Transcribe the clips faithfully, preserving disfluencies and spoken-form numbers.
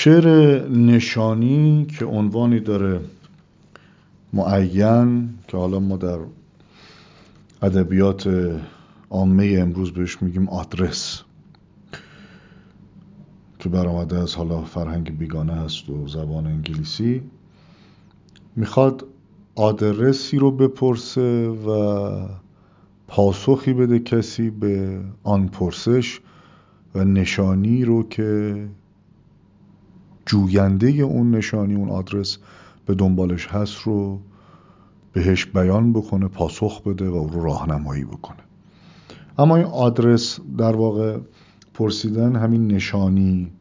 شعر نشانی که عنوانی داره معین که حالا ما در ادبیات عامه امروز بهش میگیم آدرس، که برآمده از حالا فرهنگ بیگانه هست و زبان انگلیسی، میخواد آدرسی رو بپرسه و پاسخی بده کسی به آن پرسش و نشانی رو که جوینده اون نشانی، اون آدرس به دنبالش هست رو بهش بیان بکنه، پاسخ بده و رو راهنمایی بکنه. اما این آدرس در واقع پرسیدن، همین نشانی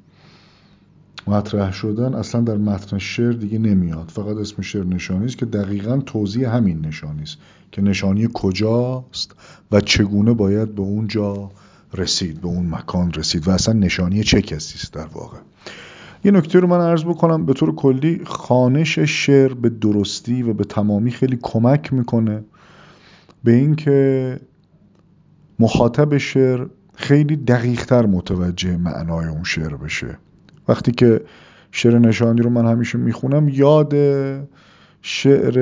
مطرح شدن، اصلا در متن شعر دیگه نمیاد. فقط اسم شعر نشانی است که دقیقاً توضیح همین نشانی است که نشانی کجاست و چگونه باید به اون جا رسید، به اون مکان رسید و اصلا نشانی چه کسی است. در واقع یه نکته رو من عرض بکنم، به طور کلی خوانش شعر به درستی و به تمامی خیلی کمک میکنه به این که مخاطب شعر خیلی دقیق‌تر متوجه معنای اون شعر بشه. وقتی که شعر نشانی رو من همیشه میخونم یاد شعر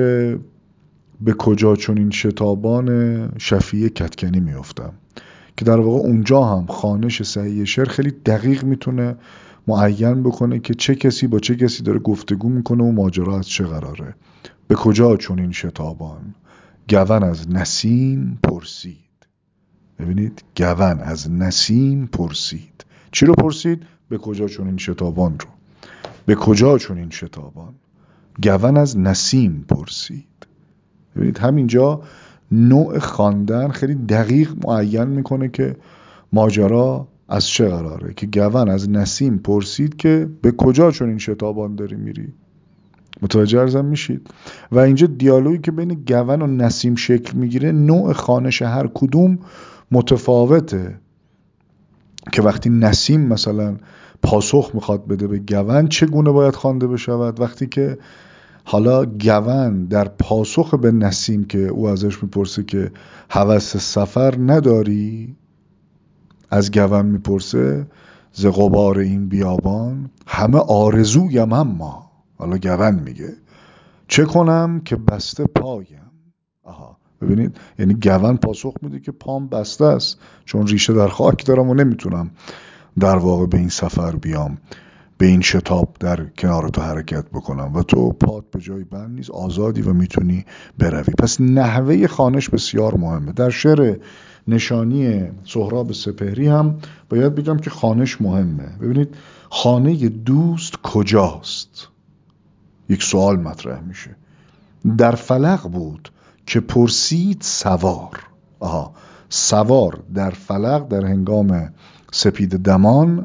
به کجا چنین شتابان شفیع کدکنی میافتم که در واقع اونجا هم خوانش صحیح شعر خیلی دقیق میتونه معین بکنه که چه کسی با چه کسی داره گفتگو میکنه و ماجرا از چه قراره. به کجا چنین شتابان گون از نسیم پرسید. ببینید، گون از نسیم پرسید. چی رو پرسید؟ به کجا چنین شتابان رو. به کجا چنین شتابان گون از نسیم پرسید. ببینید همینجا نوع خواندن خیلی دقیق معین میکنه که ماجرا از چه قراره، که گون از نسیم پرسید که به کجا چنین شتابان داری میری. متوجه ارزم میشید؟ و اینجا دیالوگی که بین گون و نسیم شکل میگیره، نوع خوانش هر کدوم متفاوته. که وقتی نسیم مثلا پاسخ میخواد بده به گون، چگونه باید خوانده بشود؟ وقتی که حالا گون در پاسخ به نسیم که او ازش میپرسه که هوس سفر نداری، از گون میپرسه ز غبار این بیابان همه آرزویم، اما حالا گون میگه چه کنم که بسته پایم. آها، ببینید، یعنی گون پاسخ میده که پام بسته است، چون ریشه در خاک دارم و نمیتونم در واقع به این سفر بیام، به این شتاب در کنار تو حرکت بکنم و تو پات به جای بند نیست، آزادی و میتونی بروی. پس نحوه خوانش بسیار مهمه. در شعر نشانی سهراب سپهری هم باید بگم که خوانش مهمه. ببینید، خانه دوست کجاست؟ یک سوال مطرح میشه. در فلق بود که پرسید سوار. آها، سوار در فلق، در هنگام سپید دمان،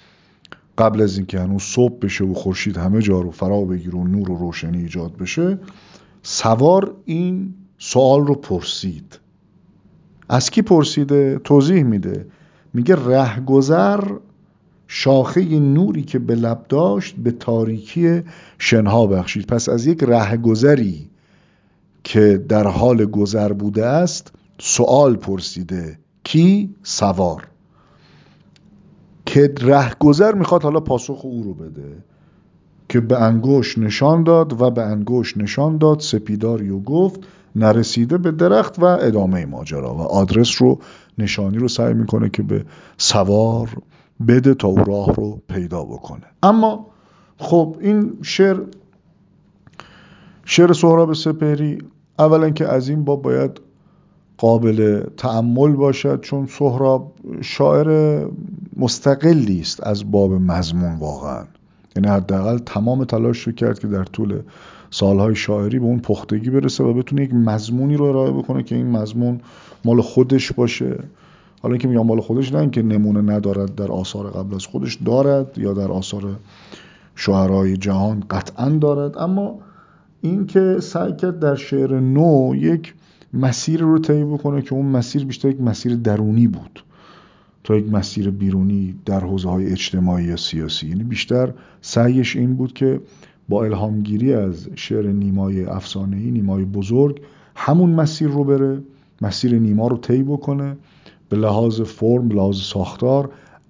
قبل از اینکه هنوز صبح بشه و خورشید همه جا رو فرا بگیره و نور و روشنی ایجاد بشه، سوار این سوال رو پرسید. از کی پرسیده؟ توضیح میده، میگه رهگذر شاخه نوری که به لب داشت به تاریکی شنها بخشید. پس از یک رهگذری که در حال گذر بوده است سوال پرسیده. کی؟ سوار. که رهگذر میخواد حالا پاسخ او رو بده که به انگشت نشان داد و به انگشت نشان داد سپیداری و گفت نرسیده به درخت و ادامه ماجرا. و آدرس رو، نشانی رو سعی میکنه که به سوار بده تا او راه رو پیدا بکنه. اما خب این شعر شعر سهراب سپهری اولا که از این باب باید قابل تأمل باشد، چون سهراب شاعر مستقلی است از باب مضمون واقعا. یعنی حداقل تمام تلاش رو کرد که در طول سالهای شاعری به اون پختگی برسه و بتونه یک مضمونی رو ارائه بکنه که این مضمون مال خودش باشه. حالا که میگم مال خودش، نه اینکه نمونه ندارد، در آثار قبل از خودش دارد یا در آثار شاعرای جهان قطعا دارد، اما این که سعی کرد در شعر نو یک مسیر رو طی بکنه که اون مسیر بیشتر یک مسیر درونی بود تا یک مسیر بیرونی در حوزه‌های اجتماعی یا سیاسی. یعنی بیشتر سعیش این بود که با الهامگیری از شعر نیمای افسانه‌ای، نیمای بزرگ، همون مسیر رو بره، مسیر نیما رو طی بکنه، به لحاظ فرم، به لحاظ ساختار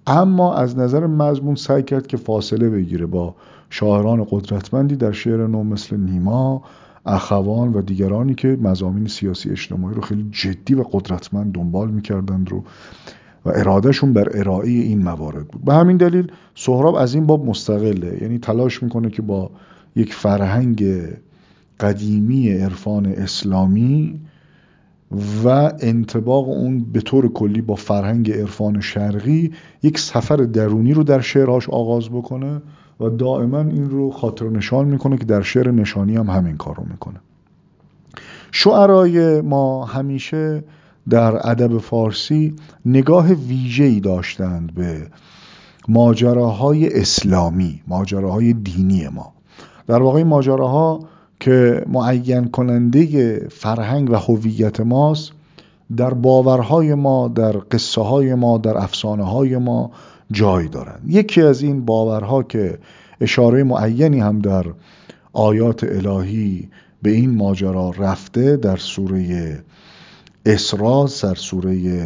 اما از نظر مضمون سعی کرد که فاصله بگیره با شاعران قدرتمندی در شعر نو مثل نیما، اخوان و دیگرانی که مضامین سیاسی اجتماعی رو خیلی جدی و قدرتمند دنبال میکردند رو و ارادهشون بر ارائه این موارد بود. به همین دلیل سهراب از این باب مستقله، یعنی تلاش میکنه که با یک فرهنگ قدیمی عرفان اسلامی و انطباق اون به طور کلی با فرهنگ عرفان شرقی یک سفر درونی رو در شعرهاش آغاز بکنه و دائما این رو خاطر نشان میکنه که در شعر نشانی هم همین کار رو میکنه. شعرای ما همیشه در ادب فارسی نگاه ویژه‌ای داشتند به ماجراهای اسلامی، ماجراهای دینی ما. در واقع ماجراها که معین کننده فرهنگ و هویت ماست، در باورهای ما، در قصه های ما، در افسانه های ما جای دارند. یکی از این باورها که اشاره معینی هم در آیات الهی به این ماجرا رفته، در سوره اسراء، در سوره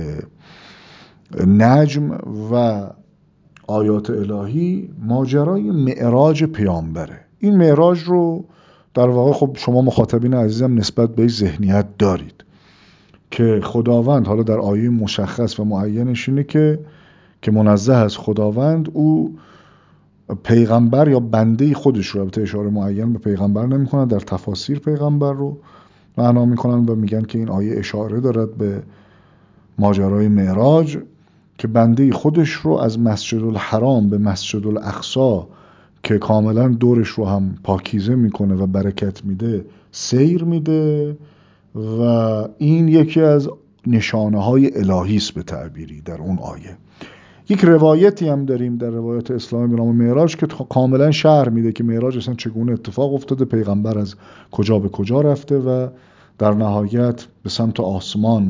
نجم و آیات الهی، ماجرای معراج پیامبره. این معراج رو در واقع خب شما مخاطبین عزیزم نسبت به ذهنیت دارید که خداوند، حالا در آیه مشخص و معینش اینه که که منزه از خداوند، او پیغمبر یا بنده خودش رو، البته اشاره معین به پیغمبر نمی‌کنن، در تفاسیر پیغمبر رو معنا میکنن و میگن که این آیه اشاره دارد به ماجرای معراج که بنده خودش رو از مسجد الحرام به مسجد الاقصی که کاملا دورش رو هم پاکیزه میکنه و برکت میده سیر میده و این یکی از نشانه های الهی است به تعبیری در اون آیه. یک روایتی هم داریم در روایت اسلامی به نام معراج که کاملا شرح میده که معراج اصلا چگونه اتفاق افتاده، پیغمبر از کجا به کجا رفته و در نهایت به سمت آسمان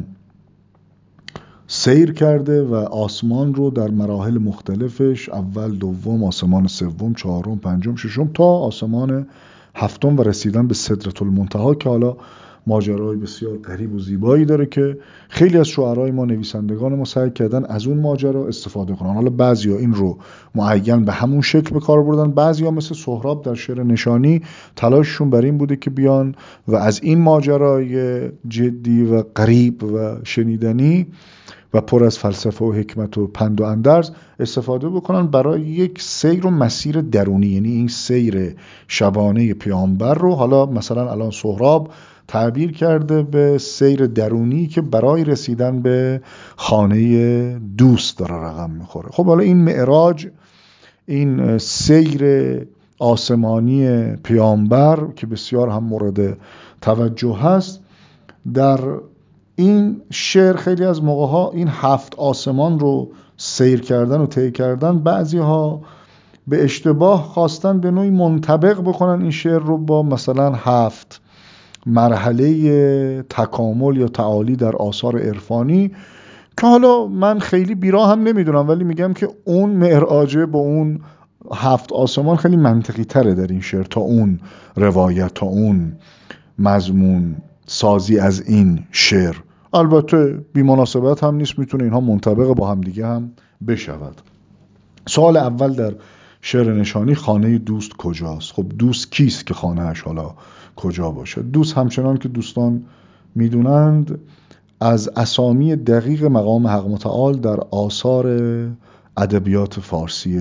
سیر کرده و آسمان رو در مراحل مختلفش، اول، دوم، آسمان سوم، چهارم، پنجم، ششم تا آسمان هفتم و رسیدن به سدرة المنتهی که حالا ماجرای بسیار غریب و زیبایی داره که خیلی از شعرای ما، نویسندگان ما سعی کردن از اون ماجرا استفاده کنن. حالا بعضیا این رو معین به همون شکل به کار بردن، بعضیا مثل سهراب در شعر نشانی تلاششون بر این بوده که بیان و از این ماجرای جدی و غریب و شنیدنی و پر از فلسفه و حکمت و پند و اندرز استفاده بکنن برای یک سیر و مسیر درونی، یعنی این سیر شبانه پیامبر رو حالا مثلا الان سهراب تعبیر کرده به سیر درونی که برای رسیدن به خانه دوست داره رقم میخوره. خب حالا این معراج، این سیر آسمانی پیامبر که بسیار هم مورد توجه هست، در این شعر خیلی از موقع ها این هفت آسمان رو سیر کردن و طی کردن، بعضی ها به اشتباه خواستن به نوعی منطبق بکنن این شعر رو با مثلا هفت مرحله تکامل یا تعالی در آثار عرفانی که حالا من خیلی بیراه هم نمیدونم، ولی میگم که اون معراجه با اون هفت آسمان خیلی منطقی تره در این شعر تا اون روایت، تا اون مضمون سازی از این شعر. البته بی مناسبت هم نیست، میتونه اینها منطبق با هم دیگه هم بشود. سوال اول در شعر نشانی، خانه دوست کجاست؟ خب دوست کیست که خانهش حالا کجا باشه؟ دوست همچنان که دوستان میدونند از اسامی دقیق مقام حق متعال در آثار ادبیات فارسی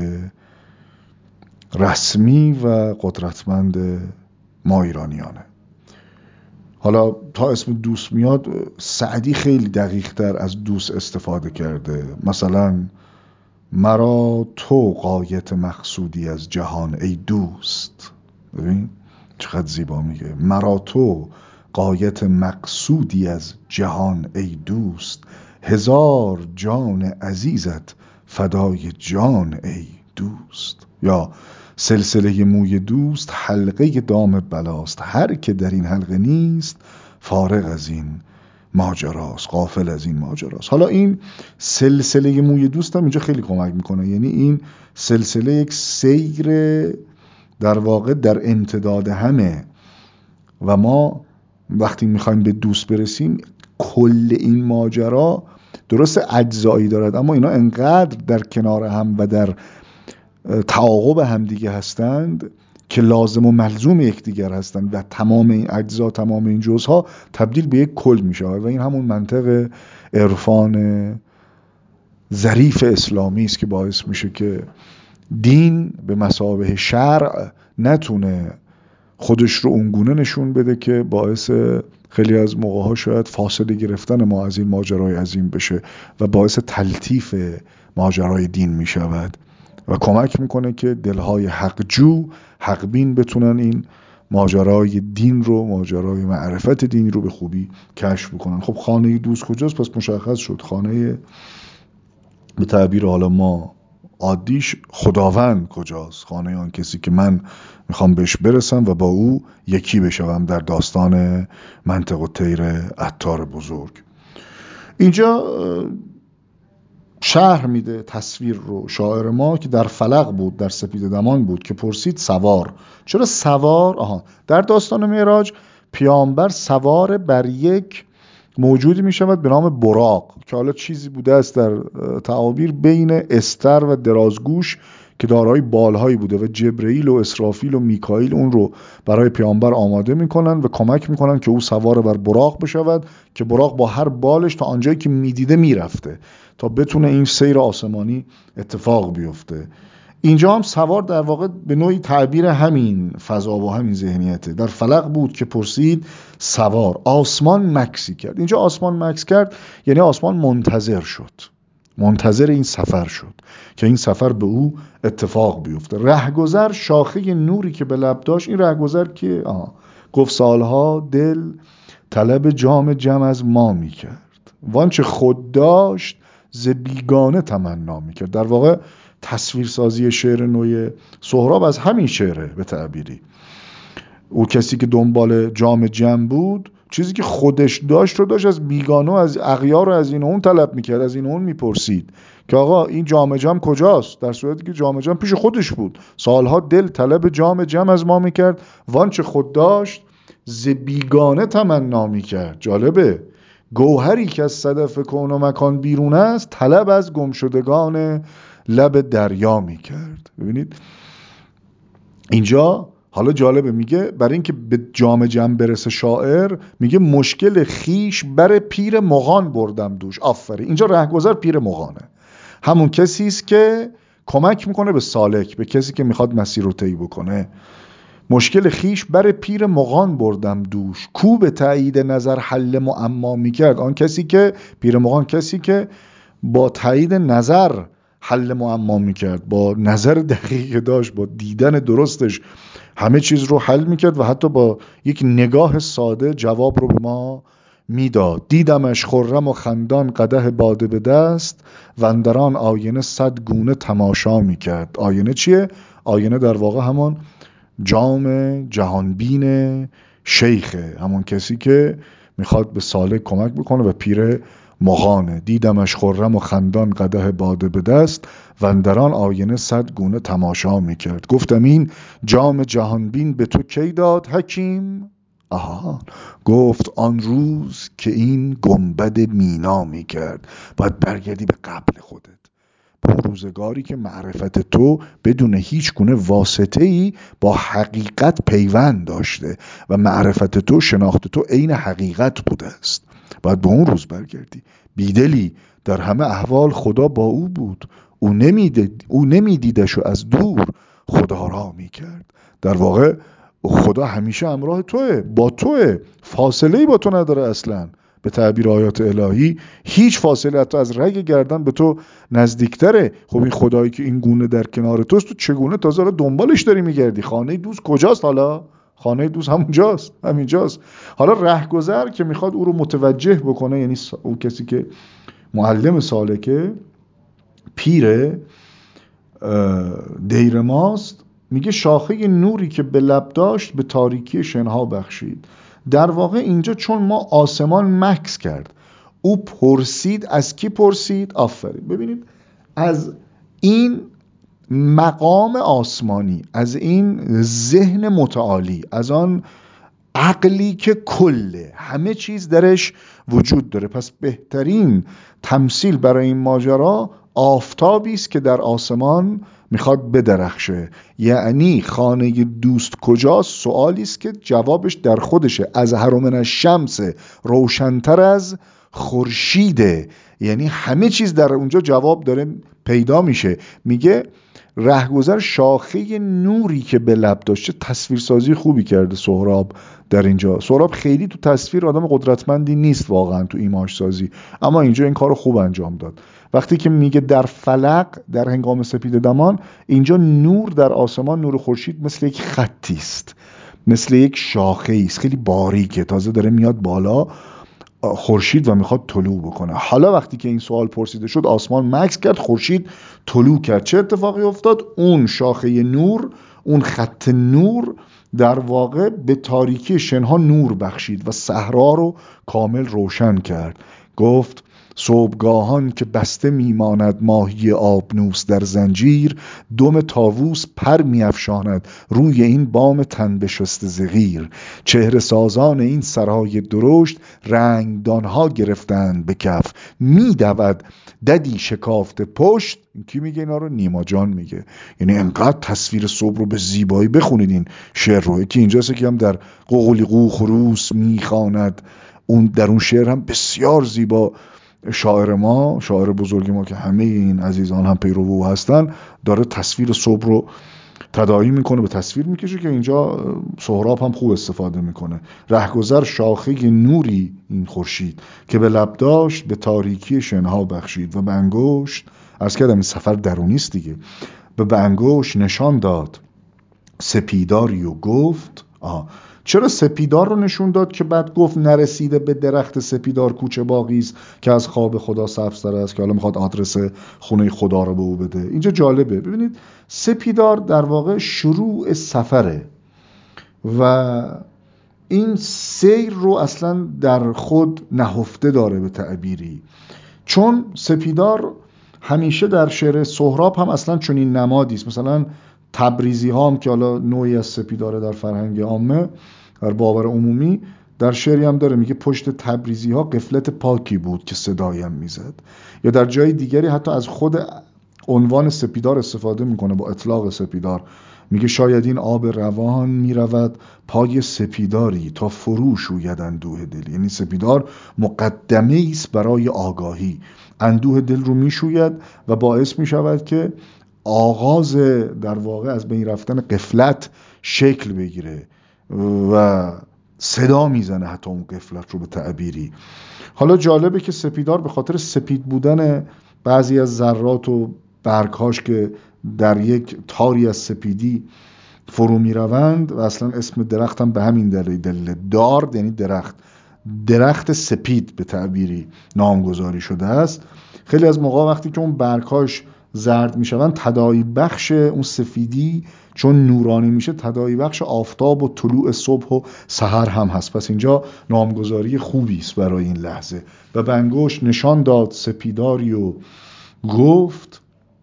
رسمی و قدرتمند ما ایرانیانه. حالا تا اسم دوست میاد، سعدی خیلی دقیق تر از دوست استفاده کرده. مثلا مرا تو غایت مقصودی از جهان ای دوست. ببین چقدر زیبا میگه، مرا تو غایت مقصودی از جهان ای دوست، هزار جان عزیزت فدای جان ای دوست. یا سلسله موی دوست حلقه دام بلاست، هر که در این حلقه نیست فارغ از این ماجراست، غافل از این ماجراست. حالا این سلسله موی دوست هم اینجا خیلی کمک میکنه، یعنی این سلسله یک سیر در واقع در امتداد همه و ما وقتی میخوایم به دوست برسیم، کل این ماجرا درست اجزایی دارد اما اینا انقدر در کنار هم و در تعاقب همدیگه هستند که لازم و ملزوم یکدیگر هستند و تمام این اجزا، تمام این جزها تبدیل به یک کل می شود و این همون منطق عرفان ظریف اسلامی است که باعث میشه که دین به مثابه شرع نتونه خودش رو اونگونه نشون بده که باعث خیلی از موقع‌ها شاید فاصله گرفتن ما از این ماجرای عظیم بشه و باعث تلطیف ماجرای دین می شود و کمک میکنه که دلهای حق جو، حق بین بتونن این ماجرای دین رو، ماجرای معرفت دین رو به خوبی کشف بکنن. خب خانه دوست کجاست؟ پس مشخص شد خانه به تعبیر حالا ما عادیش خداوند کجاست، خانه آن کسی که من میخوام بهش برسم و با او یکی بشوم در داستان منطق و طیر عطار بزرگ. اینجا شرح میده تصویر رو شاعر ما که در فلق بود، در سپید دمان بود که پرسید سوار. چرا سوار؟ آها در داستان معراج پیامبر سوار بر یک موجودی می شود به نام براق که حالا چیزی بوده است در تعابیر بین استر و درازگوش که دارای بالهایی بوده و جبرئیل و اسرافیل و میکائیل اون رو برای پیامبر آماده میکنن و کمک میکنن که او سوار بر براق بشود که براق با هر بالش تا آنجایی که میدیده میرفته تا بتونه این سیر آسمانی اتفاق بیفته. اینجا هم سوار در واقع به نوعی تعبیر همین فضا و همین ذهنیته. در فلق بود که پرسید سوار. آسمان مکسی کرد. اینجا آسمان مکس کرد یعنی آسمان منتظر شد، منتظر این سفر شد که این سفر به او اتفاق بیفته. رهگذر شاخه نوری که به لب داشت. این رهگذر که آه گفت سالها دل طلب جام جم از ما می کرد، وانچه خود داشت ز بیگانه تمنا می کرد. در واقع تصویرسازی شعر نوی سهراب از همین شعره به تعبیری. او کسی که دنبال جام جم بود چیزی که خودش داشت رو داشت از بیگانه، از اغیار رو از این اون طلب میکرد، از این اون میپرسید که آقا این جام جم کجاست، در صورتی که جام جم پیش خودش بود. سالها دل طلب جام جم از ما میکرد، وانچه خود داشت ز بیگانه تمنا میکرد. جالبه، گوهری که از صدف کون و مکان بیرون است طلب از گمشدگان لب دریا میکرد. ببینید اینجا حالا جالبه، میگه برای اینکه به جام جم برسه شاعر میگه مشکل خیش بر پیر مغان بردم دوش. آفرین، اینجا رهگذر پیر مغانه، همون کسی است که کمک میکنه به سالک، به کسی که میخواد مسیر رو طی بکنه. مشکل خیش بر پیر مغان بردم دوش، کو به تایید نظر حل معما میکرد. آن کسی که پیر مغان، کسی که با تایید نظر حل معما میکرد، با نظر دقیق داشت، با دیدن درستش همه چیز رو حل میکرد و حتی با یک نگاه ساده جواب رو به ما میداد. دیدمش خرم و خندان قدح باده به دست، و اندران آینه صد گونه تماشا میکرد. آینه چیه؟ آینه در واقع همون جام جهانبین شیخه، همون کسی که میخواد به سالک کمک بکنه و پیر مغانه. دیدمش خرم و خندان قدح باده به دست، و اندران آینه صد گونه تماشا میکرد. گفتم این جام جهانبین به تو کی داد حکیم؟ آها، گفت آن روز که این گنبد مینا میکرد. باید برگردی به قبل خودت، به اون روزگاری که معرفت تو بدون هیچ گونه واسطه‌ای با حقیقت پیوند داشته و معرفت تو، شناخت تو عین حقیقت بوده است. باید به اون روز برگردی. بیدلی در همه احوال خدا با او بود، او نمیدید او نمیدیدش و از دور خدا را میکرد. در واقع خدا همیشه همراه توه، با توه، فاصله‌ای با تو نداره اصلا. به تعبیر آیات الهی هیچ فاصله حتی از رگ گردن به تو نزدیکتره. خب این خدایی که این گونه در کنار توست، تو چگونه تازه را دنبالش داری میگردی؟ خانه دوست کجاست؟ حالا خانه دوست همونجاست، همینجاست. حالا رهگذر که میخواد او رو متوجه بکنه، یعنی او کسی که معلم سالکه، پیر دیر ماست، میگه شاخه نوری که به لب داشت به تاریکی شنها بخشید. در واقع اینجا چون ما آسمان مکس کرد، او پرسید. از کی پرسید؟ آفرین، ببینید از این مقام آسمانی، از این ذهن متعالی، از آن عقلی که کله، همه چیز درش وجود داره. پس بهترین تمثیل برای این ماجرا آفتابی است که در آسمان میخواد بدرخشه. یعنی خانه دوست کجاست؟ سوالی است که جوابش در خودشه. از من الشمس، روشنتر از خورشیده. یعنی همه چیز در اونجا جواب داره پیدا میشه. میگه رهگذر شاخه نوری که به لب داشته. تصویرسازی خوبی کرده سهراب در اینجا. سهراب خیلی تو تصویر آدم قدرتمندی نیست واقعا تو ایماژ سازی، اما اینجا این کارو خوب انجام داد. وقتی که میگه در فلق، در هنگام سپید دمان، اینجا نور در آسمان، نور خورشید مثل یک خطی است، مثل یک شاخه است، خیلی باریکه، تازه داره میاد بالا خورشید و میخواد طلوع بکنه. حالا وقتی که این سوال پرسیده شد، آسمان مکث کرد، خورشید طلوع کرد. چه اتفاقی افتاد؟ اون شاخه نور، اون خط نور در واقع به تاریکی شنها نور بخشید و صحرا رو کامل روشن کرد. گفت صبحگاهان که بسته میماند ماهی آبنوس در زنجیر، دم طاووس پر میافشاند روی این بام تن بشسته زغیر. چهره سازان این سرای درشت، رنگدانها گرفتند به کف. میدود ددی شکافته پشت. کی میگه اینا رو؟ نیما جان میگه. یعنی انقدر تصویر صبح رو به زیبایی بخونید این شعر رو. یکی اینجاست که هم در قوقلیقو خروس میخواند، اون در اون شعر هم بسیار زیبا شاعر ما، شاعر بزرگ ما که همه این عزیزان هم پیرو او هستن، داره تصویر صبح رو تداعی میکنه، به تصویر میکشه که اینجا سهراب هم خوب استفاده میکنه. رهگذر شاخه نوری این خورشید که به لب داشت، به تاریکی شنها بخشید و به انگشت، عرض کردم این سفر درونی است دیگه، به انگشت نشان داد سپیداری و گفت. آه چرا سپیدار رو نشون داد که بعد گفت نرسیده به درخت سپیدار کوچه باغی است که از خواب خدا سبزتر است، که حالا میخواد آدرس خونه خدا رو به او بده. اینجا جالبه، ببینید سپیدار در واقع شروع سفره و این سیر رو اصلا در خود نهفته داره به تعبیری. چون سپیدار همیشه در شعر سهراب هم اصلا چنین نمادی است. مثلا تبریزی ها هم که حالا نوعی از سپیداره در فرهنگ عامه، در باور عمومی، در شعری هم داره میگه پشت تبریزی ها قفلت پاکی بود که صدایم میزد. یا در جای دیگری حتی از خود عنوان سپیدار استفاده میکنه با اطلاق سپیدار. میگه شاید این آب روان میرود پای سپیداری تا فرو شوید اندوه دل. یعنی سپیدار مقدمه است برای آگاهی. اندوه دل رو میشوید و باعث میشود که آغاز در واقع از بین رفتن غفلت شکل بگیره و صدا میزنه حتی اون غفلت رو به تعبیری. حالا جالبه که سپیدار به خاطر سپید بودن بعضی از ذرات و برگهاش که در یک تاری از سپیدی فرو میروند و اصلا اسم درخت هم به همین دلیل، دار یعنی درخت، درخت سپید به تعبیری نامگذاری شده است. خیلی از موقع وقتی که اون برگهاش زرد میشوند، تداعی بخش اون سفیدی چون نورانی میشه، تداعی بخش آفتاب و طلوع صبح و سحر هم هست. پس اینجا نامگذاری خوبی است برای این لحظه. و به انگشت نشان داد سپیداری و گفت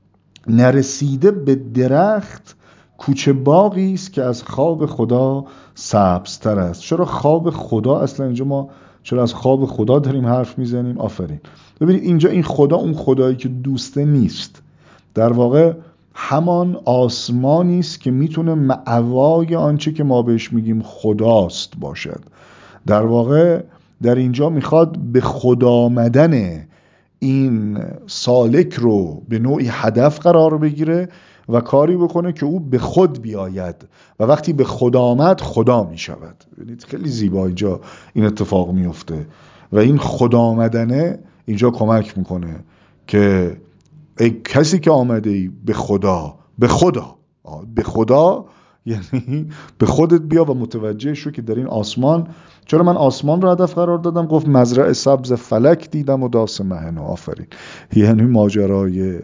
نرسیده به درخت کوچه باغی است که از خواب خدا سبزتر است. چرا خواب خدا؟ اصلا اینجا ما چرا از خواب خدا داریم حرف میزنیم؟ آفرین. ببینید اینجا این خدا اون خدایی که دوسته نیست، در واقع همان آسمانی است که میتونه مأوای آنچه که ما بهش میگیم خداست باشد. در واقع در اینجا میخواد به خدا آمدن این سالک رو به نوعی هدف قرار بگیره و کاری بکنه که او به خود بیاید و وقتی به خدا آمد خدا می شود. ببینید خیلی زیبا اینجا این اتفاق میفته و این خدا آمدنه اینجا کمک میکنه که ای کسی که آمده ای به خدا، به خدا به خدا یعنی به خودت بیا و متوجه شو که در این آسمان. چرا من آسمان رو هدف قرار دادم؟ گفت مزرعه سبز فلک دیدم و داس مهن. آفرین. یعنی ماجرای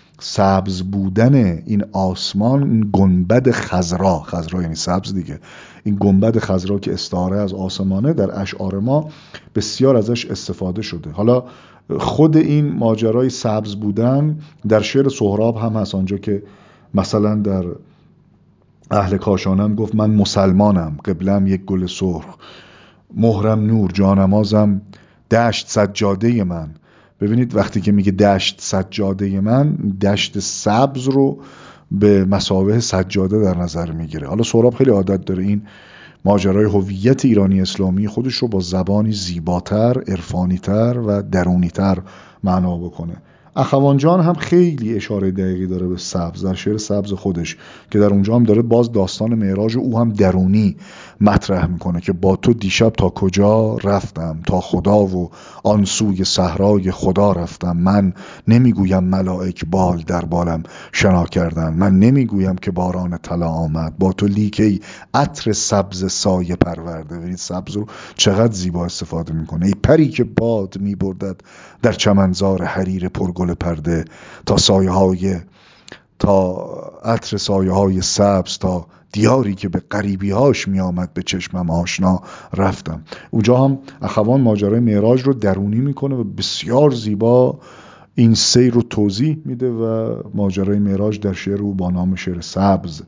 سبز بودن این آسمان، این گنبد خضرا، خضرا یعنی سبز دیگه، این گنبد خضرا که استعاره از آسمانه، در اشعار ما بسیار ازش استفاده شده. حالا خود این ماجرای سبز بودن در شعر سهراب هم هست، آنجا که مثلا در اهل کاشانم گفت من مسلمانم، قبلم یک گل سرخ، مهرم نور، جانمازم دشت سجاده من. ببینید وقتی که میگه دشت سجاده من، دشت سبز رو به مثابه سجاده در نظر میگیره. حالا سهراب خیلی عادت داره این ماجرای هویت ایرانی اسلامی خودش رو با زبانی زیباتر، عرفانیتر و درونیتر معنا بکنه. اخوان جان هم خیلی اشاره دقیقی داره به سبز در شعر سبز خودش که در اونجا هم داره باز داستان معراج او هم درونی مطرح میکنه که با تو دیشب تا کجا رفتم، تا خدا و آن سوی صحرای خدا رفتم. من نمیگویم ملائک بال در بالم شنا کردن، من نمیگویم که باران طلا آمد، با تو لیکی عطر سبز سایه پرورده. ببینید سبز رو چقدر زیبا استفاده میکنه. ای پری که باد میبردد در چمنزار حریر پرگل پرده، تا سایه های تا عطر سایه های سبز، تا دیاری که به غریبی هاش می آمد به چشمم آشنا رفتم. اونجا هم اخوان ماجرای معراج رو درونی میکنه و بسیار زیبا این سیر رو توضیح میده و ماجرای معراج در شعر او با نام شعر سبز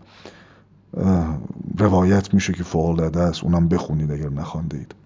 روایت میشه که فوق‌العاده است. اونم بخونید اگر نخوانده اید.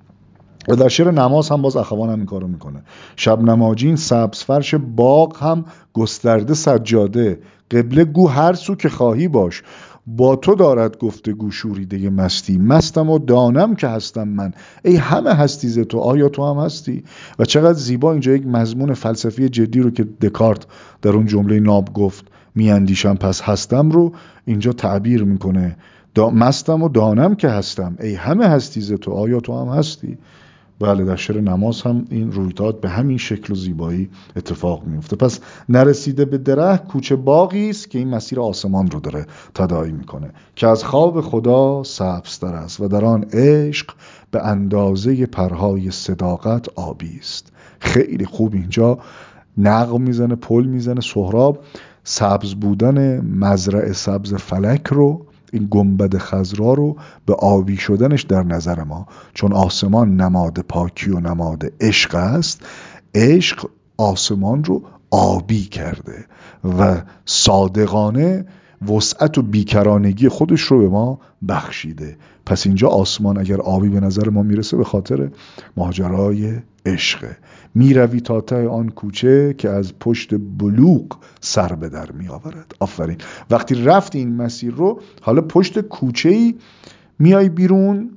و در شعر نماز هم باز اخوان هم این کارو میکنه. شب نماجین سبز فرش باغ هم گسترده سجاده، قبله گو هر سو که خواهی باش، با تو دارد گفتگو شوریده مستی، مستم و دانم که هستم من، ای همه هستی ز تو، آیا تو هم هستی؟ و چقدر زیبا اینجا یک مضمون فلسفی جدی رو که دکارت در اون جمله ناب گفت میاندیشم پس هستم رو اینجا تعبیر میکنه. دا مستم و دانم که هستم، ای همه هستی ز تو، آیا تو هم هستی؟ بله در شعر نماز هم این رویداد به همین شکل و زیبایی اتفاق میفته. پس نرسیده به دره کوچه باغی است که این مسیر آسمان رو داره تداعی میکنه که از خواب خدا سبزتر است و در آن عشق به اندازه پرهای صداقت آبی است. خیلی خوب اینجا نغم میزنه، پل میزنه سهراب سبز بودن مزرعه سبز فلک رو، این گنبد خضرا رو به آبی شدنش در نظر ما، چون آسمان نماد پاکی و نماد عشق است، عشق آسمان رو آبی کرده و صادقانه وسعت و بیکرانگی خودش رو به ما بخشیده. پس اینجا آسمان اگر آبی به نظر ما میرسه به خاطر ماجرای عشقه. میروی تا ته آن کوچه که از پشت بلوغ سر به در می آورد. آفرین. وقتی رفتی این مسیر رو، حالا پشت کوچه‌ای میای بیرون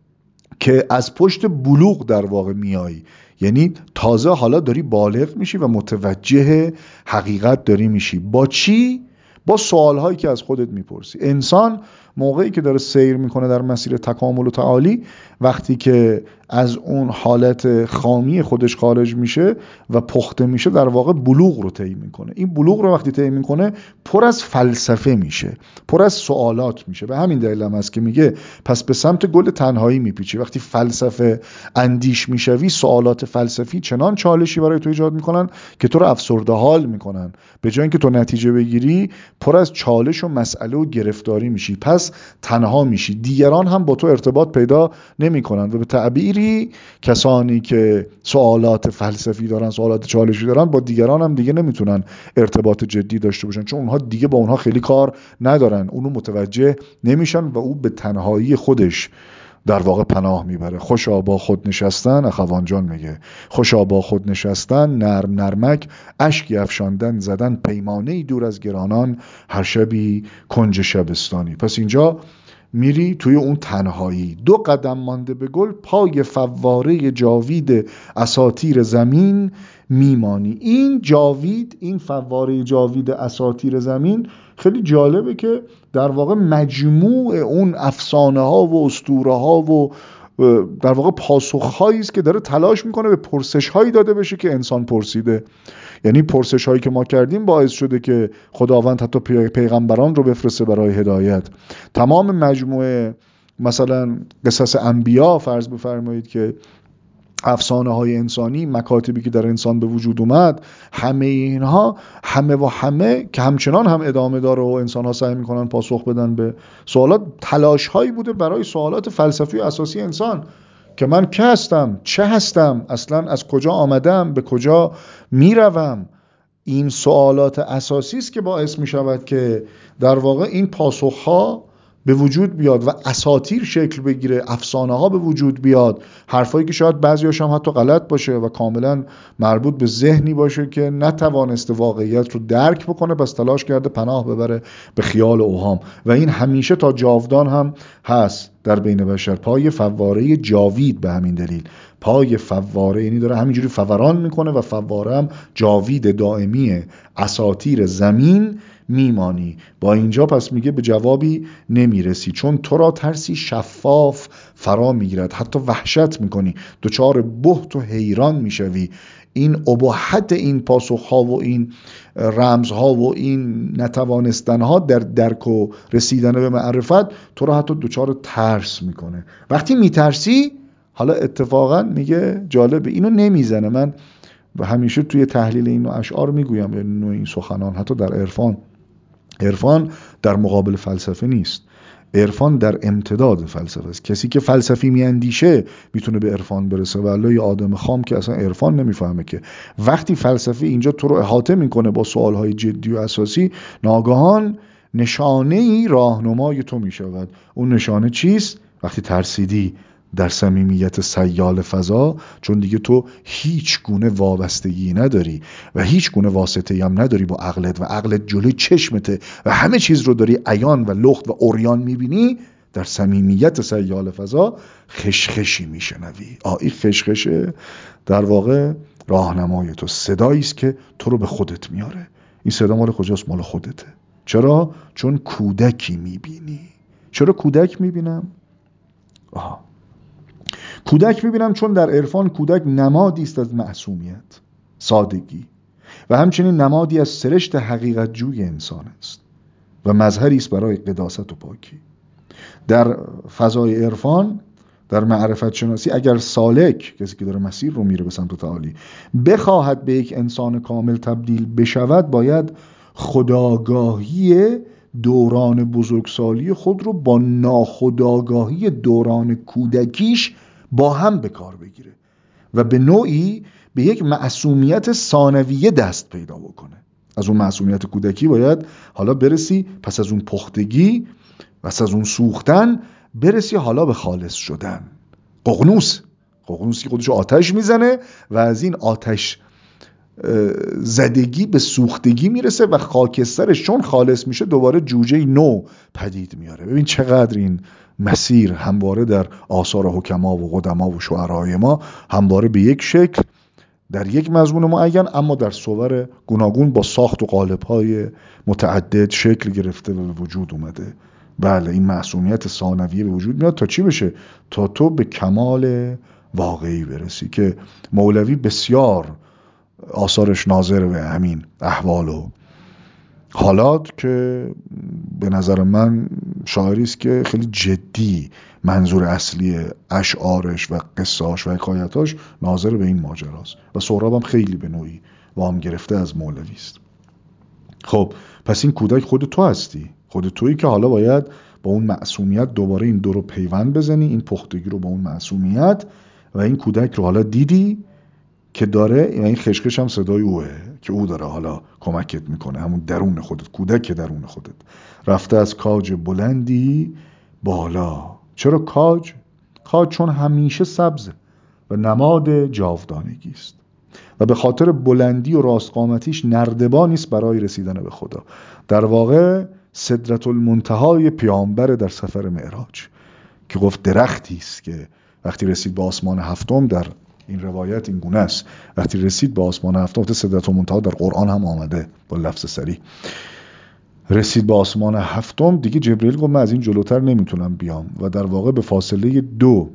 که از پشت بلوغ در واقع میایی، یعنی تازه حالا داری بالغ میشی و متوجه حقیقت داری میشی. با چی؟ با سوالهایی که از خودت میپرسی. انسان موقعی که داره سیر میکنه در مسیر تکامل و تعالی، وقتی که از اون حالت خامی خودش خارج میشه و پخته میشه، در واقع بلوغ رو طی میکنه. این بلوغ رو وقتی طی میکنه پر از فلسفه میشه، پر از سوالات میشه. به همین دلیل هم است که میگه پس به سمت گل تنهایی میپیچی. وقتی فلسفه اندیش میشوی، سوالات فلسفی چنان چالشی برای تو ایجاد میکنن که تو رو افسرده حال میکنن. به جای اینکه تو نتیجه بگیری، پر از چالش و مسئله و گرفتاری میشی، پس تنها میشی. دیگران هم با تو ارتباط پیدا نمیکنن و به تعبیری کسانی که سوالات فلسفی دارن، سوالات چالشی دارن، با دیگران هم دیگه نمیتونن ارتباط جدی داشته باشن، چون اونها دیگه با اونها خیلی کار ندارن، اونو متوجه نمیشن و او به تنهایی خودش در واقع پناه میبره. خوشا با خود نشستن، اخوان جان میگه خوشا با خود نشستن، نرم نرمک اشکی افشاندن، زدن پیمانه دور از گرانان، هر شبی کنج شبستانی. پس اینجا میری توی اون تنهایی، دو قدم مانده به گل، پای فواره جاوید اساطیر زمین میمانی. این جاوید، این فواره جاوید اساطیر زمین خیلی جالبه که در واقع مجموع اون افسانه ها و اسطوره ها و در واقع پاسخ هایی است که داره تلاش میکنه به پرسش هایی داده بشه که انسان پرسیده. یعنی پرسش هایی که ما کردیم باعث شده که خداوند حتی پیغمبران رو بفرسته برای هدایت. تمام مجموعه مثلا قصص انبیا فرض بفرمایید که افسانه های انسانی، مکاتبی که در انسان به وجود اومد، همه اینها همه و همه که همچنان هم ادامه داره و انسان ها سعی میکنن پاسخ بدن به سوالات، تلاش هایی بوده برای سوالات فلسفی و اساسی انسان که من که هستم، چه هستم، اصلا از کجا آمدم، به کجا میروم. این سوالات اساسی است که باعث می شود که در واقع این پاسخ ها به وجود بیاد و اساطیر شکل بگیره، افسانه ها به وجود بیاد، حرفایی که شاید بعضیاش هم حتی غلط باشه و کاملا مربوط به ذهنی باشه که نتوانسته واقعیت رو درک بکنه، پس تلاش کرده پناه ببره به خیال و اوهام و این همیشه تا جاودان هم هست در بین بشر. پای فواره جاوید به همین دلیل، پای فواره یعنی داره همینجوری فوران میکنه و فواره هم جاوید دائمی اساطیر زمین میمانی. با اینجا پس میگه به جوابی نمیرسی، چون تو را ترسی شفاف فرا میگیرد، حتی وحشت میکنی، دچار بهت و حیران میشوی. این اباحت این پاسخها و این رمزها و این نتوانستنها در درک و رسیدن به معرفت تو را حتی دچار ترس میکنه. وقتی میترسی، حالا اتفاقا میگه جالب، اینو نمیزنه، من و همیشه توی تحلیل این اشعار میگویم، یا نوع این سخنان حتی در عرفان، عرفان در مقابل فلسفه نیست، عرفان در امتداد فلسفه است. کسی که فلسفی میاندیشه میتونه به عرفان برسه، ولی آدم خام که اصلا عرفان نمیفهمه. که وقتی فلسفه اینجا تو رو احاطه میکنه با سوالهای جدی و اساسی، ناگهان نشانه ای راهنمای تو میشود. اون نشانه چیست؟ وقتی ترسیدی در صمیمیت سیال فضا، چون دیگه تو هیچ گونه وابستگی نداری و هیچ گونه واسطه‌ای هم نداری با عقلت و عقلت جلوی چشمته و همه چیز رو داری عیان و لخت و عریان میبینی، در صمیمیت سیال فضا خشخشی میشنوی. آ این خشخشه در واقع راهنمای تو، صدایی است که تو رو به خودت میاره. این صدا مال کجاست؟ مال خودته. چرا؟ چون کودکی میبینی. چرا کودک میبینم؟ آها، کودک میبینم چون در عرفان کودک نمادی است از معصومیت، سادگی و همچنین نمادی از سرشت حقیقت جوی انسان است و مظهری است برای قداست و پاکی. در فضای عرفان، در معرفت شناسی، اگر سالک، کسی که داره مسیر رو میره به سمت تعالی، بخواهد به یک انسان کامل تبدیل بشود، باید خودآگاهی دوران بزرگسالی خود رو با ناخودآگاهی دوران کودکیش با هم به کار بگیره و به نوعی به یک معصومیت ثانویه دست پیدا بکنه. از اون معصومیت کودکی باید حالا برسی، پس از اون پختگی، پس از اون سوختن، برسی حالا به خالص شدن. ققنوس ققنوسی خودش آتش میزنه و از این آتش زدگی به سوختگی میرسه و خاکسترش چون خالص میشه دوباره جوجه نو پدید میاره. ببین چقدر این مسیر همواره در آثار حکما و قدما و شعرای ما همواره به یک شکل در یک مضمون معین، اما در صور گوناگون با ساخت و قالب‌های متعدد شکل گرفته و به وجود اومده. بله، این معصومیت ثانویه به وجود میاد تا چی بشه؟ تا تو به کمال واقعی برسی، که مولوی بسیار آثارش ناظر به همین احوال و حالات، که به نظر من شاعری است که خیلی جدی منظور اصلی اشعارش و قصاش و حکایتاش ناظر به این ماجراست و سهراب هم خیلی به نوعی وام گرفته از مولوی است. خب پس این کودک خود تو هستی، خود تویی که حالا باید با اون معصومیت دوباره این دو رو پیوند بزنی، این پختگی رو با اون معصومیت، و این کودک رو حالا دیدی که داره، یعنی این خشخش هم صدای اوه که او داره حالا کمکت میکنه، همون درون خودت، کودک درون خودت رفته از کاج بلندی بالا. چرا کاج؟ کاج چون همیشه سبزه و نماد جاودانگی است و به خاطر بلندی و راستقامتیش نردبانی است برای رسیدن به خدا. در واقع سدرة المنتهای پیامبر در سفر معراج که گفت درختی است که وقتی رسید به آسمان هفتم، در این روایت این گونه است، وقتی رسید به آسمان هفتم، سدرة المنتها در قرآن هم آمده با لفظ صریح، رسید به آسمان هفتم، دیگه جبرئیل گفت من از این جلوتر نمیتونم بیام و در واقع به فاصله دو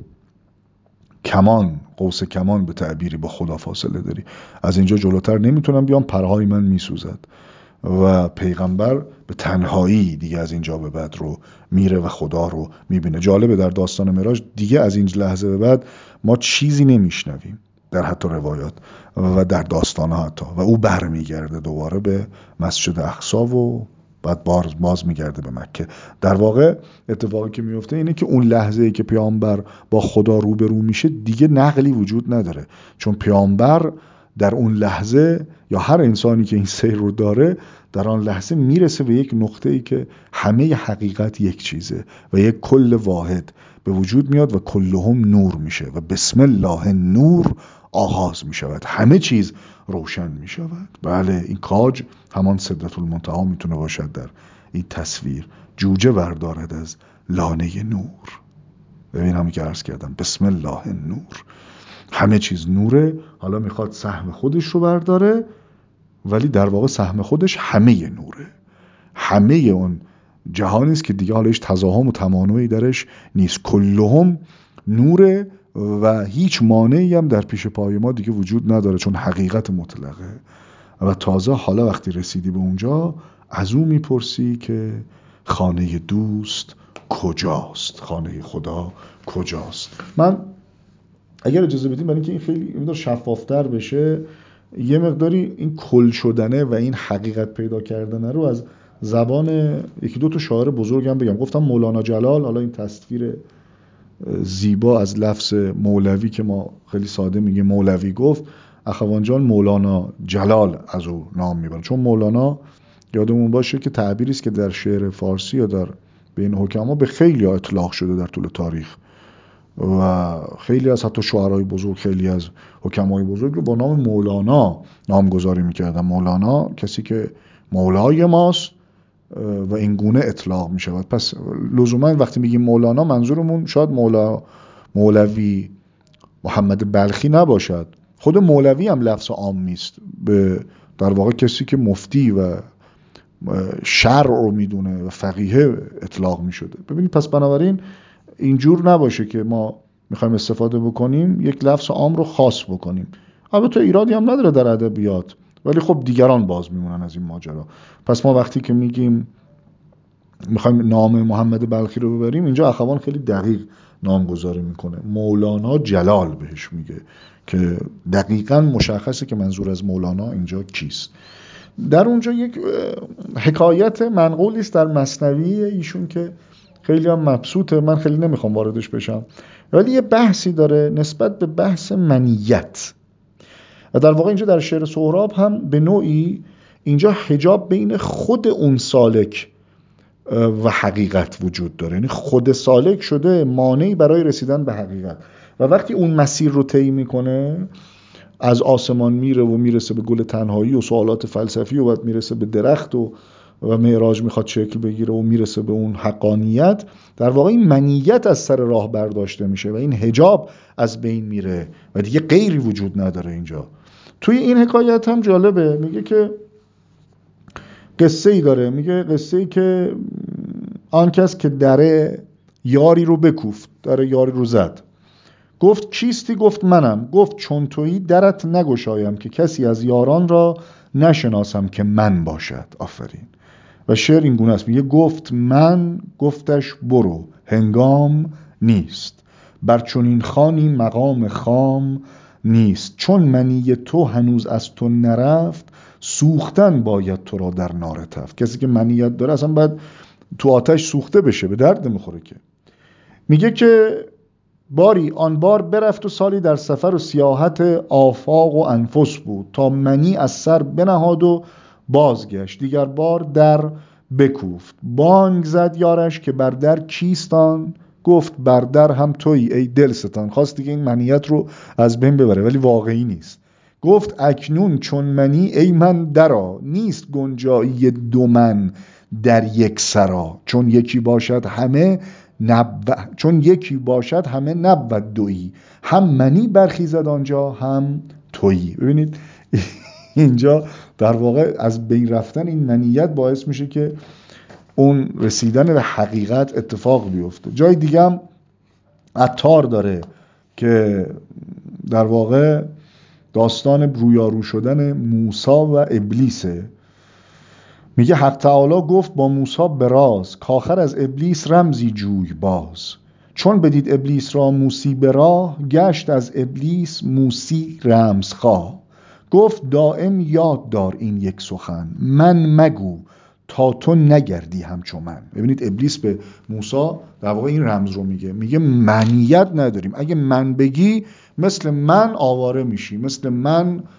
کمان، قوس کمان به تعبیری با خدا فاصله داری، از اینجا جلوتر نمیتونم بیام، پرهای من میسوزد و پیغمبر به تنهایی دیگه از اینجا به بعد رو میره و خدا رو میبینه. جالبه در داستان معراج دیگه از این لحظه به بعد ما چیزی نمیشنویم در حتی روایات و در داستان ها حتی، و او بر میگرده دوباره به مسجد اقصی و بعد باز, باز میگرده به مکه. در واقع اتفاقی که میفته اینه که اون لحظه‌ای که پیامبر با خدا روبرو میشه دیگه نقلی وجود نداره، چون پیامبر در اون لحظه، یا هر انسانی که این سیر رو داره، در آن لحظه میرسه به یک نقطه‌ای که همه حقیقت یک چیزه و یک کل واحد به وجود میاد و کلهم نور میشه و بسم الله نور آغاز میشود، همه چیز روشن میشود. بله، این کاج همان سدرة المنتهی میتونه باشد در این تصویر. جوجه بردارد از لانه نور. ببین همین که عرض کردم، بسم الله نور، همه چیز نوره. حالا میخواد سهم خودش رو برداره، ولی در واقع سهم خودش همه نوره، همه اون جهانی است که دیگه حالا هیچ تزاحم و تمانعی درش نیست، کلهم نوره و هیچ مانعی هم در پیش پای ما دیگه وجود نداره، چون حقیقت مطلقه. و تازه حالا وقتی رسیدی به اونجا، از اون میپرسی که خانه دوست کجاست، خانه خدا کجاست. من اگر اجازه بدیم، برای اینکه این خیلی این شفافتر بشه، یه مقداری این کل شدنه و این حقیقت پیدا کردنه رو از زبان یکی دو تا شاعر بزرگم بگم. گفتم مولانا جلال، حالا این تصویر زیبا از لفظ مولوی که ما خیلی ساده میگه مولوی گفت، اخوان جان مولانا جلال از او نام میبرن، چون مولانا یادمون باشه که تعبیری است که در شعر فارسی یا در بین حکما به خیلی ها اطلاق شده در طول تاریخ و خیلی از حتی شعرهای بزرگ، خیلی از حکمای بزرگ رو با نام مولانا نامگذاری میکردن. مولانا کسی که مولای ماست و این گونه اطلاق میشود. پس لزوما وقتی میگیم مولانا منظورمون شاید مولا مولوی محمد بلخی نباشد. خود مولوی هم لفظ عامی است، به در واقع کسی که مفتی و شرع رو میدونه و فقیه اطلاق میشده. ببینید، پس بنابراین اینجور نباشه که ما میخوایم استفاده بکنیم یک لفظ عام رو خاص بکنیم. البته ایرادی هم نداره در ادبیات، ولی خب دیگران باز میمونن از این ماجرا. پس ما وقتی که میگیم میخوایم نام محمد بلخی رو ببریم، اینجا اخوان خیلی دقیق نامگذاری میکنه، مولانا جلال بهش میگه که دقیقاً مشخصه که منظور از مولانا اینجا کیست. در اونجا یک حکایت منقولی است در مثنوی ایشون که خیلی هم مبسوطه، من خیلی نمیخوام واردش بشم، ولی یه بحثی داره نسبت به بحث منیت. و در واقع اینجا در شعر سهراب هم به نوعی اینجا حجاب بین خود اون سالک و حقیقت وجود داره، یعنی خود سالک شده مانعی برای رسیدن به حقیقت و وقتی اون مسیر رو طی میکنه، از آسمان میره و میرسه به گل تنهایی و سوالات فلسفی و بعد میرسه به درخت و و معراج میخواد شکل بگیره و میرسه به اون حقانیت، در واقع این منیت از سر راه برداشته میشه و این حجاب از بین میره و دیگه غیری وجود نداره. اینجا توی این حکایت هم جالبه، میگه که قصه ای داره، میگه قصه ای که آن کس که دره یاری رو بکوفت، دره یاری رو زد، گفت کیستی؟ گفت منم. گفت چون تویی درت نگشایم که کسی از یاران را نشناسم که من باشد. آفرین. و شعر این گونه است، میگه گفت من، گفتش برو، هنگام نیست، بر چنین خانی مقام خام نیست، چون منی تو هنوز از تو نرفت، سوختن باید تو را در نار تفت. کسی که منیت داره اصلا باید تو آتش سوخته بشه، به درد نمیخوره که. میگه که باری آن بار برفت و سالی در سفر و سیاحت آفاق و انفس بود، تا منی از سر بنهاد و بازگشت، دیگر بار در بکوفت، بانگ زد یارش که بر در کیستان؟ گفت بر در هم تویی ای دلستان. خواست دیگه این منیت رو از بین ببره ولی واقعی نیست. گفت اکنون چون منی ای من درا، نیست گنجایی دو من در یک سرا، چون یکی باشد همه نب... چون یکی باشد همه نبود دویی، هم منی برخیزد آنجا هم تویی. ببینید اینجا در واقع از بین رفتن این منیت باعث میشه که اون رسیدن به حقیقت اتفاق بیفته. جای دیگه هم عطار داره که در واقع داستان رویارو شدن موسی و ابلیسه. میگه حق تعالی گفت با موسی براز، کاخر از ابلیس رمزی جوی باز، چون بدید ابلیس را موسی براه، گشت از ابلیس موسی رمز خواه، گفت دائم یاد دار این یک سخن، من مگو تا تو نگردی همچو من. ببینید ابلیس به موسی در واقع این رمز رو میگه، میگه منیت نداریم، اگه من بگی مثل من آواره میشی، مثل من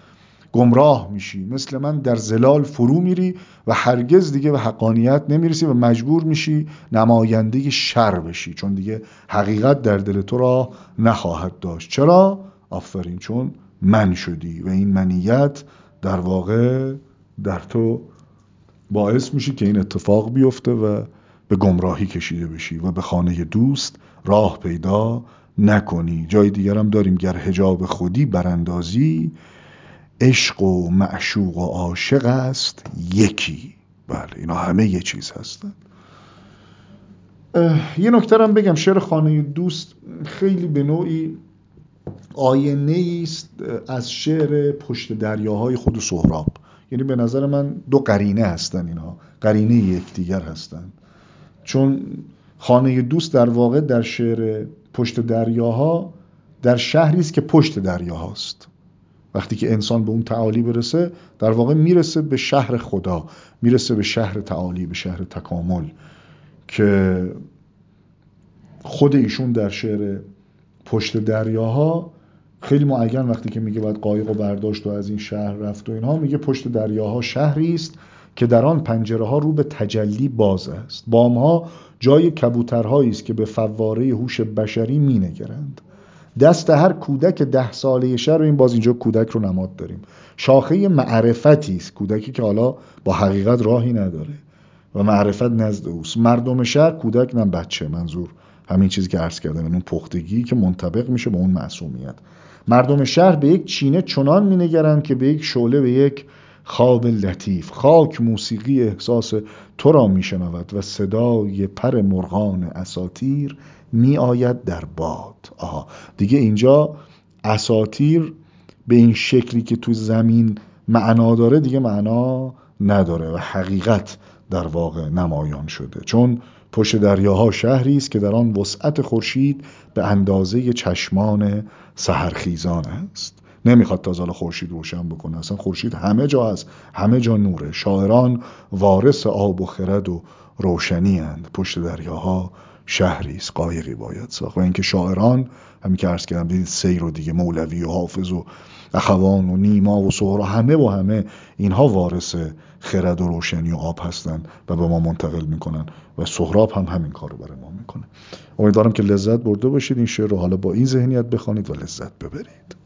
گمراه میشی، مثل من در زلال فرو میری و هرگز دیگه به حقانیت نمیرسی و مجبور میشی نماینده شر بشی، چون دیگه حقیقت در دل تو را نخواهد داشت. چرا؟ آفرین، چون من شدی و این منیت در واقع در تو باعث میشه که این اتفاق بیفته و به گمراهی کشیده بشی و به خانه دوست راه پیدا نکنی. جای دیگر هم داریم: گر حجاب خودی براندازی، عشق و معشوق و عاشق است یکی. بله، اینا همه یه چیز هستن. یه نکته هم بگم، شعر خانه دوست خیلی به نوعی آینه است از شعر پشت دریاهای خود سهراب. یعنی به نظر من دو قرینه هستن، اینا قرینه یکدیگر هستن. چون خانه دوست در واقع در شعر پشت دریاها در شهری است که پشت دریاهاست. وقتی که انسان به اون تعالی برسه، در واقع میرسه به شهر خدا، میرسه به شهر تعالی، به شهر تکامل، که خود ایشون در شعر پشت دریاها خیلی معین وقتی که میگه باید قایق و برداشت و از این شهر رفت و اینها، میگه پشت دریاها شهری است که در آن پنجره ها رو به تجلی باز است، بام ها جای کبوترهایی است که به فواره هوش بشری مینگرند، دست هر کودک ده ساله شهر، این باز اینجا کودک رو نماد داریم، شاخه معرفتی است، کودکی که حالا با حقیقت راهی نداره و معرفت نزد اوست. مردم شهر، کودک نه بچه، منظور همین چیزی که عرض کردم، اون پختگی که منطبق میشه با اون معصومیت. مردم شهر به یک چینه چنان مینگرند که به یک شعله، به یک خواب لطیف. خاک موسیقی احساس تو را میشنود و صدای پر مرغان اساطیر می آید در باد. آها، دیگه اینجا اساطیر به این شکلی که تو زمین معنا داره دیگه معنا نداره و حقیقت در واقع نمایان شده، چون پشت دریاها شهری است که در آن وسعت خورشید به اندازه چشمان سحرخیزان است. نمیخواد تا حالا خورشید روشن بکنه، اصلا خورشید همه جا هست، همه جا نوره. شاعران وارث آب و خرد و روشنی اند، پشت دریاها شهری است قایقی باید ساخت. و اینکه شاعران، همین که عرض کردم دیدید سیر و دیگه مولوی و حافظ و اخوان و نیما و سهرا، همه و همه اینها وارث خرد و روشنی و آب هستن و به ما منتقل میکنن و سهراب هم همین کار رو برای ما میکنه. امیدوارم که لذت برده باشید این شعر رو حالا با این ذهنیت بخوانید و لذت ببرید.